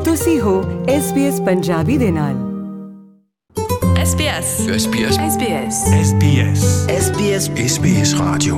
ਤੁਸੀਂ ਹੋ SBS ਪੰਜਾਬੀ ਦੇ ਨਾਲ। SBS Radio।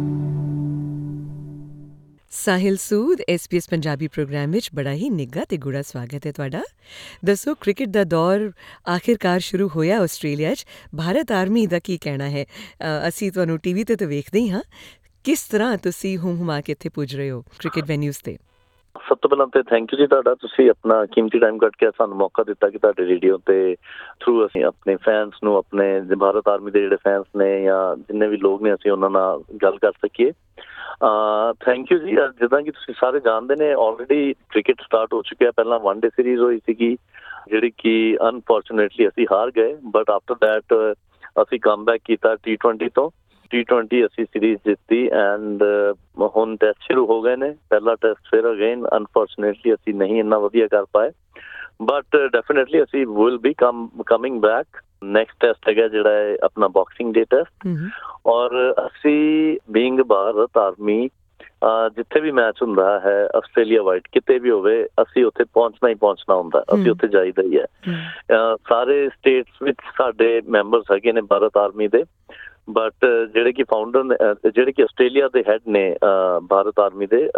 Sahil Sood SBS Punjabi programme ਵਿੱਚ ਬੜਾ ਹੀ ਨਿੱਘਾ ਤੇ ਗੂੜਾ ਸਵਾਗਤ ਹੈ ਤੁਹਾਡਾ। ਦੱਸੋ, ਕ੍ਰਿਕਟ ਦਾ ਦੌਰ ਆਖਿਰਕਾਰ ਸ਼ੁਰੂ ਹੋਇਆ ਆਸਟ੍ਰੇਲੀਆ 'ਚ। ਭਾਰਤ ਆਰਮੀ ਦਾ ਕੀ ਕਹਿਣਾ ਹੈ? ਅਸੀਂ ਤੁਹਾਨੂੰ TV 'ਤੇ ਤਾਂ ਵੇਖਦੇ ਹੀ ਹਾਂ। ਕਿਸ ਤਰ੍ਹਾਂ ਤੁਸੀਂ ਹੁਮਾ ਕੇ ਇੱਥੇ ਪੁੱਜ ਰਹੇ ਹੋ ਕ੍ਰਿਕਟ ਵੈਨਿਊਜ਼ 'ਤੇ? ਸਭ ਤੋਂ ਪਹਿਲਾਂ ਤੇ ਥੈਂਕ ਯੂ ਜੀ ਤੁਹਾਡਾ। ਤੁਸੀਂ ਆਪਣਾ ਕੀਮਤੀ ਟਾਈਮ ਕੱਢ ਕੇ ਸਾਨੂੰ ਮੌਕਾ ਦਿੱਤਾ ਕਿ ਤੁਹਾਡੇ ਰੇਡੀਓ ਤੇ ਥਰੂ ਅਸੀਂ ਆਪਣੇ ਫੈਨਸ ਨੂੰ, ਆਪਣੇ ਭਾਰਤ ਆਰਮੀ ਦੇ ਜਿਹੜੇ ਫੈਨਸ ਨੇ ਜਾਂ ਜਿੰਨੇ ਵੀ ਲੋਕ ਨੇ, ਅਸੀਂ ਉਹਨਾਂ ਨਾਲ ਗੱਲ ਕਰ ਸਕੀਏ। ਥੈਂਕ ਯੂ ਜੀ। ਜਿੱਦਾਂ ਕਿ ਤੁਸੀਂ ਸਾਰੇ ਜਾਣਦੇ ਨੇ, ਆਲਰੇਡੀ ਕ੍ਰਿਕਟ ਸਟਾਰਟ ਹੋ ਚੁੱਕਿਆ। ਪਹਿਲਾਂ ਵਨ ਡੇ ਸੀਰੀਜ਼ ਹੋਈ ਸੀਗੀ ਜਿਹੜੀ ਕਿ ਅਨਫੋਰਚੂਨੇਟਲੀ ਅਸੀਂ ਹਾਰ ਗਏ, ਬਟ ਆਫਟਰ ਦੈਟ ਅਸੀਂ ਕਮ ਬੈਕ ਕੀਤਾ T20 ਤੋਂ। T20 ਅਸੀਂ ਸੀਰੀਜ਼ ਜਿੱਤੀ ਐਂਡ ਹੁਣ ਟੈਸਟ ਸ਼ੁਰੂ ਹੋ ਗਏ ਨੇ। ਪਹਿਲਾ ਟੈਸਟ ਫਿਰ ਅਗੇਨ ਅਨਫੋਰਚੂਨੇਟਲੀ ਅਸੀਂ ਨਹੀਂ ਇੰਨਾ ਵਧੀਆ ਕਰ ਪਾਏ, ਬਟ ਡੈਫੀਨੇਟਲੀ ਅਸੀਂ will be coming back. Next test ਹੈਗਾ ਜਿਹੜਾ ਹੈ ਆਪਣਾ ਬਾਕਸਿੰਗ ਡੇ ਟੈਸਟ। ਔਰ ਅਸੀਂ ਬੀਇੰਗ ਭਾਰਤ ਆਰਮੀ, ਜਿੱਥੇ ਵੀ ਮੈਚ ਹੁੰਦਾ ਹੈ ਆਸਟ੍ਰੇਲੀਆ ਵਾਈਡ ਕਿਤੇ ਵੀ ਹੋਵੇ, ਅਸੀਂ ਉੱਥੇ ਪਹੁੰਚਣਾ ਹੀ ਪਹੁੰਚਣਾ ਹੁੰਦਾ। ਅਸੀਂ ਉੱਥੇ ਜਾਈਦਾ ਹੀ ਹੈ। ਸਾਰੇ ਸਟੇਟਸ ਵਿੱਚ ਸਾਡੇ ਮੈਂਬਰਸ ਹੈਗੇ ਨੇ ਭਾਰਤ ਆਰਮੀ ਦੇ, ਬਟ ਜਿਹੜੇ ਕਿ ਫਾਊਂਡਰ ਨੇ, ਜਿਹੜੇ ਕਿ ਆਸਟ੍ਰੇਲੀਆ ਦੇ ਹੈਡ ਨੇ ਭਾਰਤ ਆਰਮੀ ਦੇ,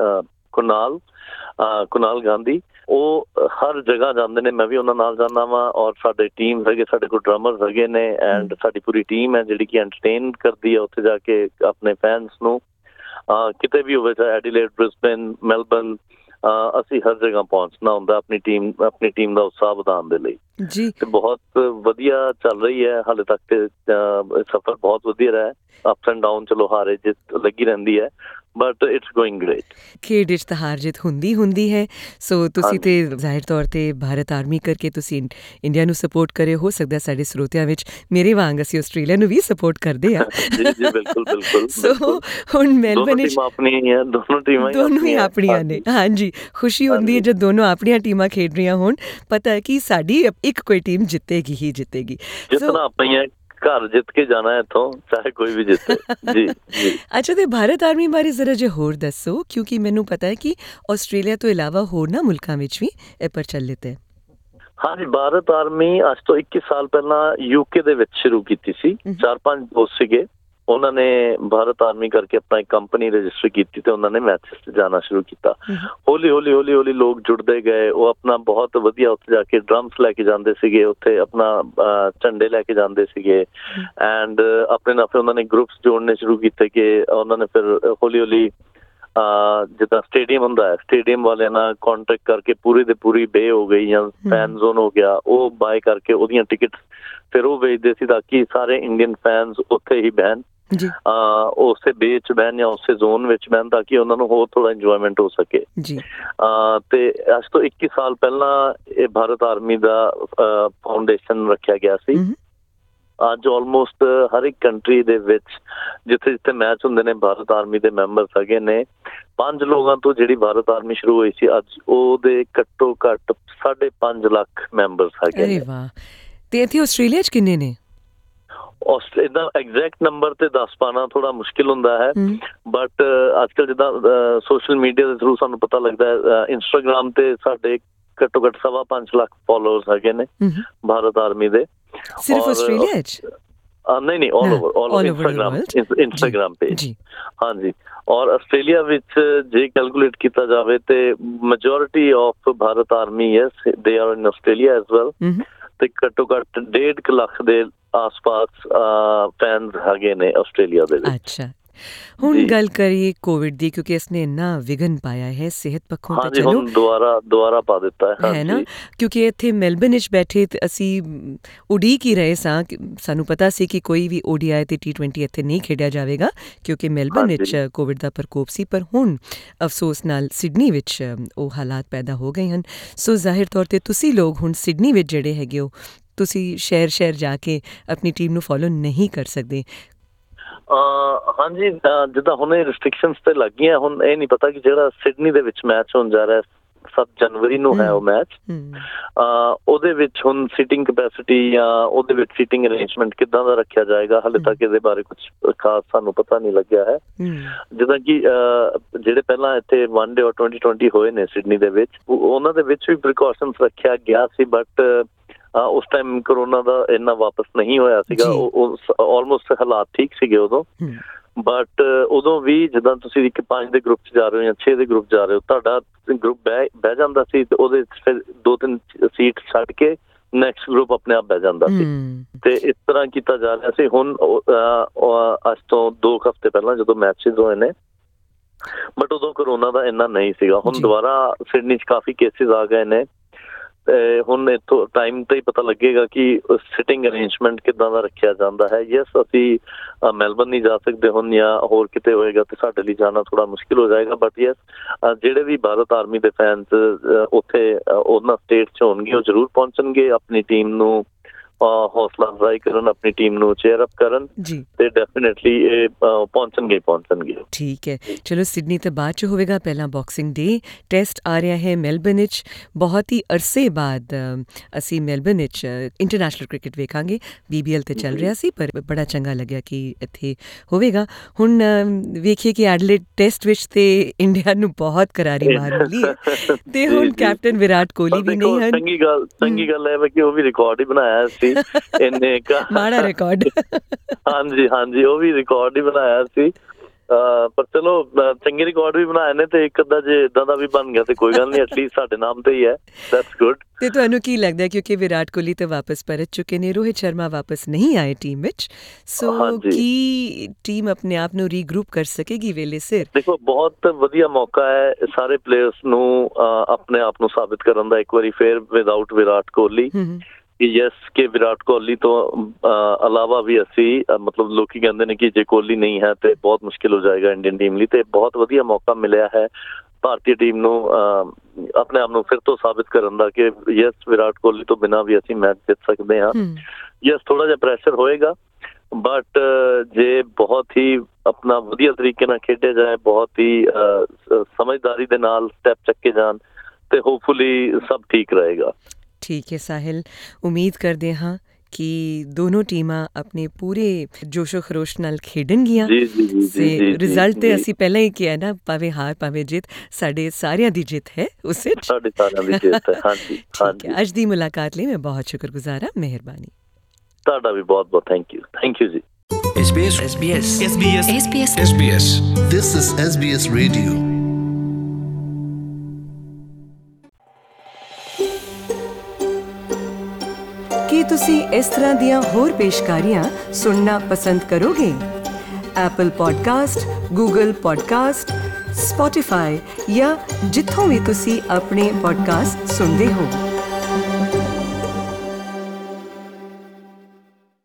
ਕੁਨਾਲ ਗਾਂਧੀ, ਉਹ ਹਰ ਜਗ੍ਹਾ ਜਾਂਦੇ ਨੇ। ਮੈਂ ਵੀ ਉਹਨਾਂ ਨਾਲ ਜਾਂਦਾ ਵਾਂ। ਔਰ ਸਾਡੇ ਟੀਮ ਹੈਗੇ, ਸਾਡੇ ਕੋਲ ਡਰਮਰਸ ਹੈਗੇ ਨੇ ਐਂਡ ਸਾਡੀ ਪੂਰੀ ਟੀਮ ਹੈ ਜਿਹੜੀ ਕਿ ਐਂਟਰਟੇਨ ਕਰਦੀ ਹੈ ਉੱਥੇ ਜਾ ਕੇ ਆਪਣੇ ਫੈਨਸ ਨੂੰ। ਕਿਤੇ ਵੀ ਹੋਵੇ, ਚਾਹੇ ਐਡੀਲੇਡ, ਬ੍ਰਿਸਬੇਨ, ਮੈਲਬਰਨ, ਅਸੀਂ ਹਰ ਜਗ੍ਹਾ ਪਹੁੰਚਣਾ ਹੁੰਦਾ ਆਪਣੀ ਟੀਮ ਦਾ ਉਤਸ਼ਾਹ ਵਧਾਉਣ ਦੇ ਲਈ ਜੀ। ਤੇ ਬਹੁਤ ਵਧੀਆ ਚੱਲ ਰਹੀ ਹੈ ਹਾਲੇ ਤੱਕ ਤੇ ਸਫ਼ਰ ਬਹੁਤ ਵਧੀਆ ਰਿਹਾ। ਅਪਸ ਐਂਡ ਡਾਊਨ, ਚਲੋ ਹਾਰੇ ਜਿੱਤ ਲੱਗੀ ਰਹਿੰਦੀ ਹੈ, ਬਟ ਇਟਸ ਗੋਇੰਗ ਗ੍ਰੇਟ। ਖੇਡ ਵਿੱਚ ਤਾਂ ਹਾਰ ਜਿੱਤ ਹੁੰਦੀ ਹੈ। ਸੋ ਤੁਸੀਂ ਤੇ ਜ਼ਾਹਿਰ ਤੌਰ ਤੇ ਭਾਰਤ ਆਰਮੀ ਕਰਕੇ ਤੁਸੀਂ ਇੰਡੀਆ ਨੂੰ ਸਪੋਰਟ ਕਰੇ। ਹੋ ਸਕਦਾ ਸਾਡੇ ਸਰੋਤਿਆਂ ਵਿੱਚ ਮੇਰੇ ਵਾਂਗ ਅਸੀਂ ਆਸਟ੍ਰੇਲੀਆ ਨੂੰ ਵੀ ਸਪੋਰਟ ਕਰਦੇ ਹਾਂ। ਬਿਲਕੁਲ। ਸੋ ਹੁਣ ਮੈਲਬਰਨ ਵਿੱਚ ਦੋਨੋਂ ਹੀ ਆਪਣੀਆਂ ਨੇ। ਹਾਂਜੀ, ਖੁਸ਼ੀ ਹੁੰਦੀ ਹੈ ਜਦ ਦੋਨੋਂ ਆਪਣੀਆਂ ਟੀਮਾਂ ਖੇਡ ਰਹੀਆਂ ਹੋਣ। ਪਤਾ ਹੈ ਕਿ ਸਾਡੀ ਇੱਕ ਕੋਈ ਟੀਮ ਜਿੱਤੇਗੀ ਹੀ ਜਿੱਤੇਗੀ। ਜਿੱਤਣਾ ਆਪਣੀਆਂ ਘਰ ਜਿੱਤ ਕੇ ਜਾਣਾ ਇੱਥੋਂ, ਚਾਹੇ ਕੋਈ ਵੀ ਜਿੱਤੇ। ਜੀ। ਅੱਛਾ, ਤੇ ਭਾਰਤ ਆਰਮੀ ਬਾਰੇ ਜ਼ਰਾ ਜੇ ਹੋਰ ਦੱਸੋ, ਕਿਉਂਕਿ ਮੈਨੂੰ ਪਤਾ ਹੈ ਕਿ ਆਸਟ੍ਰੇਲੀਆ ਤੋਂ ਇਲਾਵਾ ਹੋਰਨਾਂ ਮੁਲਕਾਂ ਵਿੱਚ ਵੀ ਇਹ ਪ੍ਰਚਲਿਤ ਹੈ। ਹਾਂਜੀ, ਭਾਰਤ ਆਰਮੀ ਅੱਜ ਤੋਂ 21 ਸਾਲ ਪਹਿਲਾਂ UK ਦੇ ਵਿੱਚ ਸ਼ੁਰੂ ਕੀਤੀ ਸੀ। 4-5 ਦੋਸਤ ਸੀਗੇ, ਉਹਨਾਂ ਨੇ ਭਾਰਤ ਆਰਮੀ ਕਰਕੇ ਆਪਣਾ ਇੱਕ ਕੰਪਨੀ ਰਜਿਸਟਰ ਕੀਤੀ ਤੇ ਉਹਨਾਂ ਨੇ ਮੈਚਸ 'ਚ ਜਾਣਾ ਸ਼ੁਰੂ ਕੀਤਾ। ਹੌਲੀ ਲੋਕ ਜੁੜਦੇ ਗਏ। ਉਹ ਆਪਣਾ ਬਹੁਤ ਵਧੀਆ ਉੱਥੇ ਜਾ ਕੇ ਡਰਮਸ ਲੈ ਕੇ ਜਾਂਦੇ ਸੀਗੇ, ਉੱਥੇ ਆਪਣਾ ਝੰਡੇ ਲੈ ਕੇ ਜਾਂਦੇ ਸੀਗੇ ਐਂਡ ਆਪਣੇ ਨਾਲ ਫਿਰ ਉਹਨਾਂ ਨੇ ਗਰੁੱਪਸ ਜੋੜਨੇ ਸ਼ੁਰੂ ਕੀਤੇ ਕਿ ਉਹਨਾਂ ਨੇ ਫਿਰ ਹੌਲੀ ਜਿੱਦਾਂ ਸਟੇਡੀਅਮ ਹੁੰਦਾ ਹੈ, ਸਟੇਡੀਅਮ ਵਾਲਿਆਂ ਨਾਲ ਕਾਂਟੈਕਟ ਕਰਕੇ ਪੂਰੀ ਦੇ ਪੂਰੀ ਬੇ ਹੋ ਗਈ ਜਾਂ ਫੈਨ ਜ਼ੋਨ ਹੋ ਗਿਆ, ਉਹ ਬਾਏ ਕਰਕੇ ਉਹਦੀਆਂ ਟਿਕਟਸ ਫਿਰ ਉਹ ਵੇਚਦੇ ਸੀ ਤਾਂ ਕਿ ਸਾਰੇ ਇੰਡੀਅਨ ਫੈਨਸ ਉੱਥੇ ਹੀ ਬਹਿਣ, ਉਸੇ ਬੇ 'ਚ ਬਹਿਣ ਜਾਂ ਉਸੇ ਜ਼ੋਨ ਵਿੱਚ ਬਹਿਣ, ਤਾਂ ਕਿ ਉਹਨਾਂ ਨੂੰ ਹੋਰ ਥੋੜਾ ਇੰਜੋਏਮੈਂਟ ਹੋ ਸਕੇ। ਤੇ ਅੱਜ ਤੋਂ 21 ਸਾਲ ਪਹਿਲਾਂ ਇਹ ਭਾਰਤ ਆਰਮੀ ਦਾ ਫਾਊਂਡੇਸ਼ਨ ਰੱਖਿਆ ਗਿਆ ਸੀ। ਅੱਜ ਆਲਮੋਸਟ ਹਰ ਇੱਕ ਕੰਟਰੀ ਦੇ ਵਿੱਚ ਜਿੱਥੇ ਮੈਚ ਹੁੰਦੇ ਨੇ, ਭਾਰਤ ਆਰਮੀ ਦੇ ਮੈਂਬਰਸ ਹੈਗੇ ਨੇ। 5 ਲੋਕਾਂ ਤੋਂ ਜਿਹੜੀ ਭਾਰਤ ਆਰਮੀ ਸ਼ੁਰੂ ਹੋਈ ਸੀ, ਅੱਜ ਉਹਦੇ ਘੱਟੋ ਘੱਟ 5.5 ਲੱਖ ਮੈਂਬਰਸ ਹੈਗੇ ਨੇ। ਤੇ ਇੱਥੇ ਆਸਟ੍ਰੇਲੀਆ 'ਚ ਕਿੰਨੇ ਨੇ? ਇਹਦਾ ਐਗਜ਼ੈਕਟ ਨੰਬਰ ਤੇ ਦੱਸ ਪਾਉਣਾ ਥੋੜਾ ਮੁਸ਼ਕਿਲ ਹੁੰਦਾ ਹੈ, ਬਟ ਅੱਜ ਕੱਲ੍ਹ ਜਿੱਦਾਂ ਸੋਸ਼ਲ ਮੀਡੀਆ ਦੇ ਥਰੂ ਸਾਨੂੰ ਪਤਾ ਲੱਗਦਾ ਹੈ। ਇੰਸਟਾਗ੍ਰਾਮ ਤੇ ਸਾਡੇ ਘੱਟੋ ਘੱਟ 5.25 ਲੱਖ ਫੋਲੋਅਰਸ ਹੈਗੇ ਨੇ ਭਾਰਤ ਆਰਮੀ ਦੇ। ਸਿਰਫ ਆਸਟ੍ਰੇਲੀਆ 'ਚ? ਨਹੀਂ, ਆਲ ਓਵਰ ਇੰਸਟਾਗ੍ਰਾਮ ਪੇਜ। ਹਾਂਜੀ, ਔਰ ਆਸਟ੍ਰੇਲੀਆ ਵਿੱਚ ਜੇ ਕੈਲਕੂਲੇਟ ਕੀਤਾ ਜਾਵੇ ਤੇ ਮੈਜੋਰਿਟੀ ਆਫ ਭਾਰਤ ਆਰਮੀ ਦੇ are in Australia as well. ਤੇ ਘੱਟੋ ਘੱਟ 1.5 ਲੱਖ ਦੇ ਆਸ-ਪਾਸ ਫੈਨਸ ਹੈਗੇ ਨੇ ਆਸਟ੍ਰੇਲੀਆ ਦੇ ਵਿੱਚ। ਅੱਛਾ, ਹੁਣ ਗੱਲ ਕਰੀਏ ਕੋਵਿਡ ਦੀ, ਕਿਉਂਕਿ ਇਸਨੇ ਇੰਨਾ ਵਿਘਨ ਪਾਇਆ ਹੈ ਸਿਹਤ ਪੱਖੋਂ। ਤਾਂ ਚਲੋ ਹੁਣ ਦੁਬਾਰਾ ਪਾ ਦਿੱਤਾ ਹੈ ਨਾ, ਕਿਉਂਕਿ ਇੱਥੇ ਮੈਲਬਰਨ ਵਿੱਚ ਬੈਠੇ ਅਸੀਂ ਉਡੀਕ ਹੀ ਰਹੇ ਸਾਂ। ਸਾਨੂੰ ਪਤਾ ਸੀ ਕਿ ਕੋਈ ਵੀ ODI ਤੇ T20 ਇੱਥੇ ਨਹੀਂ ਖੇਡਿਆ ਜਾਵੇਗਾ ਕਿਉਂਕਿ ਮੈਲਬਰਨ ਵਿੱਚ ਕੋਵਿਡ ਦਾ ਪ੍ਰਕੋਪ ਸੀ। ਪਰ ਹੁਣ ਅਫਸੋਸ ਨਾਲ ਸਿਡਨੀ ਵਿੱਚ ਉਹ ਹਾਲਾਤ ਪੈਦਾ ਹੋ ਗਏ ਹਨ। ਸੋ ਜ਼ਾਹਿਰ ਤੌਰ 'ਤੇ ਤੁਸੀਂ ਲੋਕ ਹੁਣ ਸਿਡਨੀ ਵਿੱਚ ਜਿਹੜੇ ਹੈਗੇ ਹੋ, ਤੁਸੀਂ ਸ਼ਹਿਰ ਜਾ ਕੇ ਆਪਣੀ ਟੀਮ ਨੂੰ ਫੋਲੋ ਨਹੀਂ ਕਰ ਸਕਦੇ। ਹਾਂਜੀ, ਜਿੱਦਾਂ ਹੁਣ ਇਹ ਰਿਸਟ੍ਰਿਕਸ਼ਨਸ ਤੇ ਲੱਗ ਗਈਆਂ। ਹੁਣ ਇਹ ਨਹੀਂ ਪਤਾ ਕਿ ਜਿਹੜਾ ਸਿਡਨੀ ਦੇ ਵਿੱਚ ਮੈਚ ਹੋਣ ਜਾ ਰਿਹਾ 7 ਜਨਵਰੀ ਨੂੰ ਹੈ ਉਹ ਮੈਚ। ਉਹਦੇ ਵਿੱਚ ਹੁਣ ਸੀਟਿੰਗ ਕੈਪੈਸਿਟੀ ਜਾਂ ਉਹਦੇ ਵਿੱਚ ਸੀਟਿੰਗ ਅਰੇਂਜਮੈਂਟ ਕਿੱਦਾਂ ਦਾ ਰੱਖਿਆ ਜਾਏਗਾ, ਹਾਲੇ ਤੱਕ ਇਹਦੇ ਬਾਰੇ ਕੁਝ ਖਾਸ ਸਾਨੂੰ ਪਤਾ ਨਹੀਂ ਲੱਗਿਆ ਹੈ। ਜਿੱਦਾਂ ਕਿ ਜਿਹੜੇ ਪਹਿਲਾਂ ਇੱਥੇ ਵਨਡੇ ਔਰ 2020 ਹੋਏ ਨੇ ਸਿਡਨੀ ਦੇ ਵਿੱਚ, ਉਹਨਾਂ ਦੇ ਵਿੱਚ ਵੀ ਪ੍ਰੀਕਾਸ਼ਨਸ ਰੱਖਿਆ ਗਿਆ ਸੀ, ਬਟ ਉਸ ਟਾਈਮ ਕਰੋਨਾ ਦਾ ਇੰਨਾ ਵਾਪਸ ਨਹੀਂ ਹੋਇਆ ਸੀਗਾ। ਆਲਮੋਸਟ ਹਾਲਾਤ ਠੀਕ ਸੀਗੇ ਉਦੋਂ, ਬਟ ਉਦੋਂ ਵੀ ਜਿੱਦਾਂ ਤੁਸੀਂ ਇੱਕ 5 ਦੇ ਗਰੁੱਪ 'ਚ ਜਾ ਰਹੇ ਹੋ ਜਾਂ 6 ਦੇ ਗਰੁੱਪ ਜਾ ਰਹੇ ਹੋ, ਤੁਹਾਡਾ ਗਰੁੱਪ ਬਹਿ ਜਾਂਦਾ ਸੀ ਤੇ ਉਹਦੇ ਫਿਰ 2-3 ਸੀਟ ਛੱਡ ਕੇ ਨੈਕਸਟ ਗਰੁੱਪ ਆਪਣੇ ਆਪ ਬਹਿ ਜਾਂਦਾ ਸੀ ਤੇ ਇਸ ਤਰ੍ਹਾਂ ਕੀਤਾ ਜਾ ਰਿਹਾ ਸੀ। ਹੁਣ ਅੱਜ ਤੋਂ 2 ਹਫ਼ਤੇ ਪਹਿਲਾਂ ਜਦੋਂ ਮੈਚਿਸ ਹੋਏ ਨੇ, ਬਟ ਉਦੋਂ ਕਰੋਨਾ ਦਾ ਇੰਨਾ ਨਹੀਂ ਸੀਗਾ। ਹੁਣ ਦੁਬਾਰਾ ਸਿਡਨੀ 'ਚ ਕਾਫੀ ਕੇਸਿਸ ਆ ਗਏ ਨੇ ਤੇ ਹੁਣ ਇੱਥੋਂ ਟਾਈਮ ਤੇ ਹੀ ਪਤਾ ਲੱਗੇਗਾ ਕਿ ਸਿਟਿੰਗ ਅਰੇਂਜਮੈਂਟ ਕਿੱਦਾਂ ਦਾ ਰੱਖਿਆ ਜਾਂਦਾ ਹੈ। ਯੈਸ, ਅਸੀਂ ਮੈਲਬਰਨ ਨਹੀਂ ਜਾ ਸਕਦੇ ਹੁਣ ਜਾਂ ਹੋਰ ਕਿਤੇ ਹੋਏਗਾ ਤੇ ਸਾਡੇ ਲਈ ਜਾਣਾ ਥੋੜਾ ਮੁਸ਼ਕਿਲ ਹੋ ਜਾਏਗਾ, ਬਟ ਯੈਸ ਜਿਹੜੇ ਵੀ ਭਾਰਤ ਆਰਮੀ ਦੇ ਫੈਨਸ ਉੱਥੇ ਉਹਨਾਂ ਸਟੇਟ 'ਚ ਹੋਣਗੇ ਉਹ ਜ਼ਰੂਰ ਪਹੁੰਚਣਗੇ, ਆਪਣੀ ਟੀਮ ਨੂੰ ਹੌਸਲਾ ਅਫਜ਼ਾਈ ਕਰਨ, ਆਪਣੀ ਟੀਮ ਨੂੰ ਚੇਅਰ ਅਪ ਕਰਨ ਤੇ ਡੈਫੀਨੇਟਲੀ ਇਹ ਪਹੁੰਚਣਗੇ। ਠੀਕ ਹੈ, ਚਲੋ ਸਿਡਨੀ ਤਾਂ ਬਾਅਦ 'ਚ ਹੋਵੇਗਾ, ਪਹਿਲਾਂ ਬਾਕਸਿੰਗ ਡੇ ਟੈਸਟ ਆ ਰਿਹਾ ਹੈ ਮੈਲਬਰਨ ਵਿੱਚ। ਬਹੁਤ ਹੀ ਅਰਸੇ ਬਾਅਦ ਅਸੀਂ ਮੈਲਬਰਨ ਵਿੱਚ ਇੰਟਰਨੈਸ਼ਨਲ ਕ੍ਰਿਕਟ ਵੇਖਾਂਗੇ। BBL ਤੇ ਚੱਲ ਰਿਹਾ ਸੀ, ਪਰ ਬੜਾ ਚੰਗਾ ਲੱਗਿਆ ਕਿ ਇੱਥੇ ਹੋਵੇਗਾ। ਹੁਣ ਵੇਖੀਏ ਕਿ ਐਡਲੇਡ ਟੈਸਟ ਵਿੱਚ ਤੇ ਇੰਡੀਆ ਨੂੰ ਬਹੁਤ ਕਰਾਰੀ ਮਾਰ ਮਿਲੀ ਹੈ ਤੇ ਹੁਣ ਕੈਪਟਨ ਵਿਰਾਟ ਕੋਹਲੀ ਵੀ ਨਹੀਂ ਹਨ। ਚੰਗੀ ਗੱਲ ਹੈ ਕਿ ਉਹ ਵੀ ਰਿਕਾਰਡ ਹੀ ਬਣਾਇਆ ਸੀ ਇੰਨੇ ਮਾੜਾ ਰਿਕਾਰਡ। ਹਾਂਜੀ, ਉਹ ਵੀ ਰਿਕਾਰਡ ਹੀ ਬਣਾਇਆ ਸੀ, ਪਰ ਚਲੋ ਚੰਗੇ ਰਿਕਾਰਡ ਵੀ ਬਣਾਏ ਨੇ ਤੇ ਇੱਕ ਅੱਧਾ ਜੇ ਇਦਾਂ ਦਾ ਵੀ ਬਣ ਗਿਆ ਤੇ ਕੋਈ ਗੱਲ ਨਹੀਂ, ਐਟਲੀਸਟ ਸਾਡੇ ਨਾਮ ਤੇ ਹੀ ਹੈ। That's good. ਤੇ ਤੁਹਾਨੂੰ ਕੀ ਲੱਗਦਾ, ਕਿਉਂਕਿ ਵਿਰਾਟ ਕੋਹਲੀ ਤਾਂ ਵਾਪਸ ਪਰਤ ਚੁੱਕੇ ਨੇ, ਰੋਹਿਤ ਸ਼ਰਮਾ ਵਾਪਸ ਨਹੀਂ ਆਏ ਟੀਮ ਵਿੱਚ, ਸੋ ਕੀ ਟੀਮ ਆਪਣੇ ਆਪ ਨੂੰ ਰੀਗਰੂਪ ਕਰ ਸਕੇਗੀ ਵੇਲੇ ਸਿਰ? ਦੇਖੋ, ਬਹੁਤ ਵਧੀਆ ਮੌਕਾ ਹੈ ਸਾਰੇ ਪਲੇਅਰਸ ਨੂੰ ਆਪਣੇ ਆਪ ਨੂੰ ਸਾਬਿਤ ਕਰਨ ਦਾ ਇੱਕ ਵਾਰੀ ਫੇਰ ਵਿਦਆਊਟ ਵਿਰਾਟ ਕੋਹਲੀ। ਯੈਸ, ਕਿ ਵਿਰਾਟ ਕੋਹਲੀ ਤੋਂ ਇਲਾਵਾ ਵੀ ਅਸੀਂ ਮਤਲਬ ਲੋਕੀ ਕਹਿੰਦੇ ਨੇ ਕਿ ਜੇ ਕੋਹਲੀ ਨਹੀਂ ਹੈ ਤੇ ਬਹੁਤ ਮੁਸ਼ਕਿਲ ਹੋ ਜਾਏਗਾ ਇੰਡੀਅਨ ਟੀਮ ਲਈ, ਤੇ ਬਹੁਤ ਵਧੀਆ ਮੌਕਾ ਮਿਲਿਆ ਹੈ ਭਾਰਤੀ ਟੀਮ ਨੂੰ ਆਪਣੇ ਆਪ ਨੂੰ ਫਿਰ ਤੋਂ ਸਾਬਿਤ ਕਰਨ ਦਾ ਕਿ ਯੈਸ, ਵਿਰਾਟ ਕੋਹਲੀ ਤੋਂ ਬਿਨਾਂ ਵੀ ਅਸੀਂ ਮੈਚ ਜਿੱਤ ਸਕਦੇ ਹਾਂ। ਯੈਸ, ਥੋੜਾ ਜਿਹਾ ਪ੍ਰੈਸ਼ਰ ਹੋਏਗਾ, ਬਟ ਜੇ ਬਹੁਤ ਹੀ ਆਪਣਾ ਵਧੀਆ ਤਰੀਕੇ ਨਾਲ ਖੇਡਿਆ ਜਾਏ, ਬਹੁਤ ਹੀ ਸਮਝਦਾਰੀ ਦੇ ਨਾਲ ਸਟੈਪ ਚੱਕੇ ਜਾਣ ਤੇ ਹੋਪਫੁਲੀ ਸਭ ਠੀਕ ਰਹੇਗਾ। ਠੀਕ ਹੈ ਸਾਹਿਲ, ਉਮੀਦ ਕਰਦੇ ਹਾਂ ਕਿ ਦੋਨੋਂ ਟੀਮਾਂ ਆਪਣੇ ਪੂਰੇ ਜੋਸ਼ੋ ਖਰੋਸ਼ ਨਾਲ ਖੇਡਣਗੀਆਂ ਤੇ ਰਿਜ਼ਲਟ ਤੇ ਅਸੀਂ ਪਹਿਲਾਂ ਹੀ ਕਿਹਾ ਨਾ, ਭਾਵੇਂ ਹਾਰ ਭਾਵੇਂ ਜਿੱਤ, ਸਾਡੇ ਸਾਰਿਆਂ ਦੀ ਜਿੱਤ ਹੈ ਉਸ ਵਿੱਚ, ਸਾਡੇ ਸਾਰਿਆਂ ਦੀ ਜਿੱਤ ਹੈ। ਹਾਂਜੀ, ਠੀਕ ਹੈ। ਅੱਜ ਦੀ ਮੁਲਾਕਾਤ ਲਈ ਮੈਂ ਬਹੁਤ ਸ਼ੁਕਰਗੁਜ਼ਾਰ ਹਾਂ, ਮਿਹਰਬਾਨੀ। ਤੁਹਾਡਾ ਵੀ ਬਹੁਤ ਬਹੁਤ thank you ji. SBS This is SBS Radio। ਕੀ ਤੁਸੀਂ ਇਸ ਤਰ੍ਹਾਂ ਦੀਆਂ ਹੋਰ ਪੇਸ਼ਕਾਰੀਆਂ ਸੁਣਨਾ ਪਸੰਦ ਕਰੋਗੇ? Apple podcast, Google podcast, Spotify ਜਾਂ ਜਿੱਥੋਂ ਵੀ ਤੁਸੀਂ ਆਪਣੇ ਪੋਡਕਾਸਟ ਸੁਣਦੇ ਹੋ।